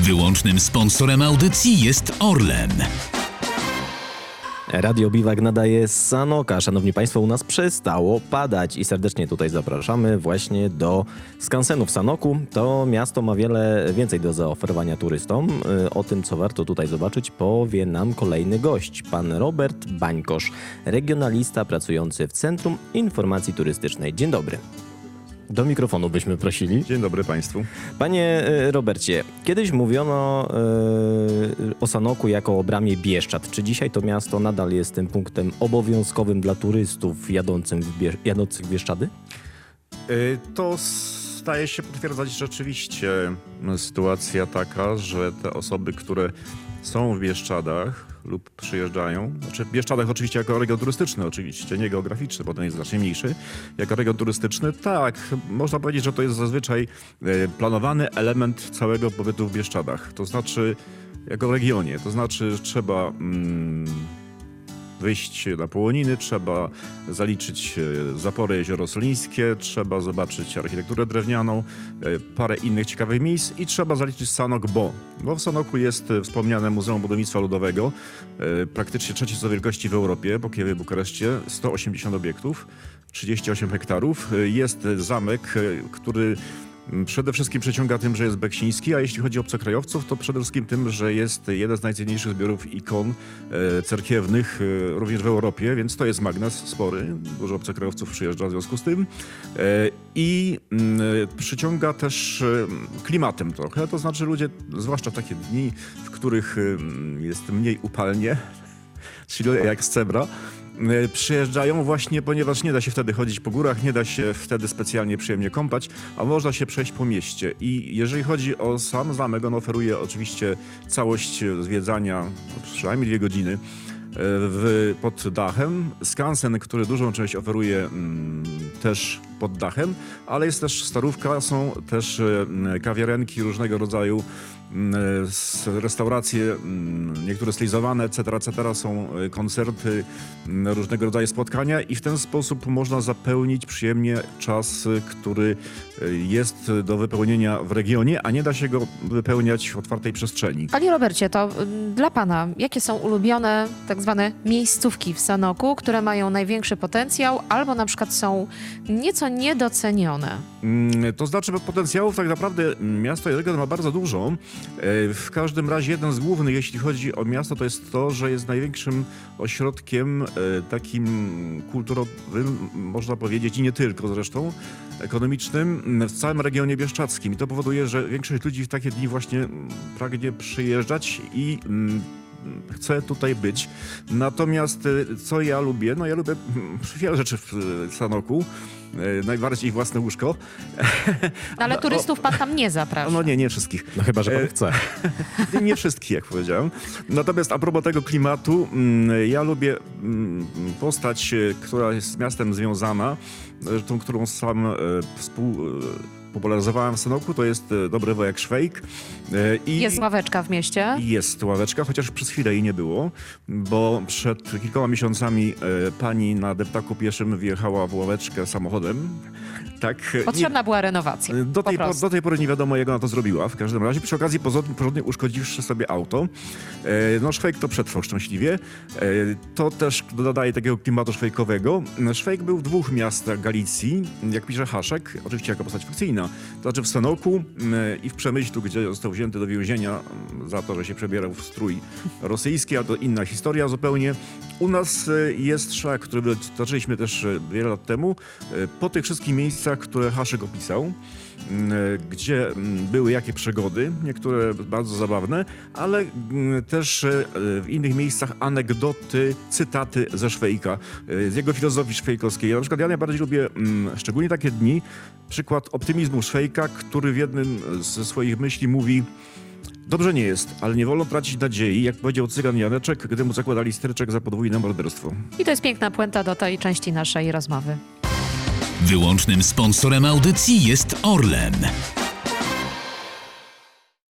Wyłącznym sponsorem audycji jest Orlen. Radio Biwak nadaje z Sanoka. Szanowni Państwo, u nas przestało padać i serdecznie tutaj zapraszamy właśnie do skansenu w Sanoku. To miasto ma więcej do zaoferowania turystom. O tym, co warto tutaj zobaczyć, powie nam kolejny gość. Pan Robert Bańkosz, regionalista pracujący w Centrum Informacji Turystycznej. Dzień dobry. Do mikrofonu byśmy prosili. Dzień dobry Państwu. Panie Robercie, kiedyś mówiono o Sanoku jako o bramie Bieszczad. Czy dzisiaj to miasto nadal jest tym punktem obowiązkowym dla turystów jadących w Bieszczady? To staje się potwierdzać rzeczywiście sytuacja taka, że te osoby, które są w Bieszczadach lub przyjeżdżają, znaczy w Bieszczadach oczywiście jako region turystyczny, oczywiście nie geograficzny, bo ten jest znacznie mniejszy, jako region turystyczny, tak, można powiedzieć, że to jest zazwyczaj planowany element całego pobytu w Bieszczadach, to znaczy jako regionie, to znaczy że trzeba wyjść na Połoniny, trzeba zaliczyć zapory Jezioro Solińskie, trzeba zobaczyć architekturę drewnianą, parę innych ciekawych miejsc i trzeba zaliczyć Sanok, bo w Sanoku jest wspomniane Muzeum Budownictwa Ludowego, praktycznie trzecie co wielkości w Europie, po Kijowie, Bukareszcie, 180 obiektów, 38 hektarów. Jest zamek, który przede wszystkim przyciąga tym, że jest beksiński, a jeśli chodzi o obcokrajowców, to przede wszystkim tym, że jest jeden z najcenniejszych zbiorów ikon cerkiewnych również w Europie, więc to jest magnes spory. Dużo obcokrajowców przyjeżdża w związku z tym. I przyciąga też klimatem trochę, to znaczy ludzie, zwłaszcza takie dni, w których jest mniej upalnie, czyli jak z Cebra, przyjeżdżają właśnie, ponieważ nie da się wtedy chodzić po górach, nie da się wtedy specjalnie przyjemnie kąpać, a można się przejść po mieście. I jeżeli chodzi o sam zamek, on oferuje oczywiście całość zwiedzania, przynajmniej 2 godziny pod dachem. Skansen, który dużą część oferuje też pod dachem, ale jest też starówka, są też kawiarenki różnego rodzaju, restauracje, niektóre stylizowane, etc., są koncerty, różnego rodzaju spotkania i w ten sposób można zapełnić przyjemnie czas, który jest do wypełnienia w regionie, a nie da się go wypełniać w otwartej przestrzeni. Panie Robercie, to dla Pana jakie są ulubione tak zwane miejscówki w Sanoku, które mają największy potencjał albo na przykład są nieco niedocenione? To znaczy potencjałów tak naprawdę miasto i region ma bardzo dużo. W każdym razie jeden z głównych, jeśli chodzi o miasto, to jest to, że jest największym ośrodkiem takim kulturowym, można powiedzieć, i nie tylko zresztą, ekonomicznym w całym regionie bieszczadzkim. I to powoduje, że większość ludzi w takie dni właśnie pragnie przyjeżdżać i chcę tutaj być. Natomiast co ja lubię? No ja lubię wiele rzeczy w Sanoku. Najbardziej własne łóżko. Ale turystów Pan tam nie zaprasza. No nie wszystkich. No chyba, że pan chce. Nie wszystkich, jak powiedziałem. Natomiast a propos tego klimatu, ja lubię postać, która jest z miastem związana, tą, którą sam popularyzowałem w Sanoku, to jest dobry wojak Szwejk. Jest ławeczka w mieście? Jest ławeczka, chociaż przez chwilę jej nie było, bo przed kilkoma miesiącami pani na deptaku pieszym wjechała w ławeczkę samochodem. Tak, Potrzebna była renowacja. Do tej pory nie wiadomo, jak ona to zrobiła. W każdym razie przy okazji porządnie uszkodziwszy sobie auto. No Szwejk to przetrwał szczęśliwie. To też dodaje takiego klimatu szwejkowego. Szwejk był w 2 miastach Galicji, jak pisze Haszek, oczywiście jako postać fikcyjna. To znaczy w Sanoku i w Przemyślu, gdzie został wzięty do więzienia za to, że się przebierał w strój rosyjski, a to inna historia zupełnie. U nas jest szlak, który zaczęliśmy też wiele lat temu, po tych wszystkich miejscach, które Haszek opisał, gdzie były jakie przygody, niektóre bardzo zabawne, ale też w innych miejscach anegdoty, cytaty ze Szwejka, z jego filozofii szwejkowskiej. Na przykład ja najbardziej lubię, szczególnie takie dni, przykład optymizmu Szwejka, który w jednym ze swoich myśli mówi: dobrze nie jest, ale nie wolno tracić nadziei, jak powiedział cygan Janeczek, gdy mu zakładali stryczek za podwójne morderstwo. I to jest piękna puenta do tej części naszej rozmowy. Wyłącznym sponsorem audycji jest Orlen.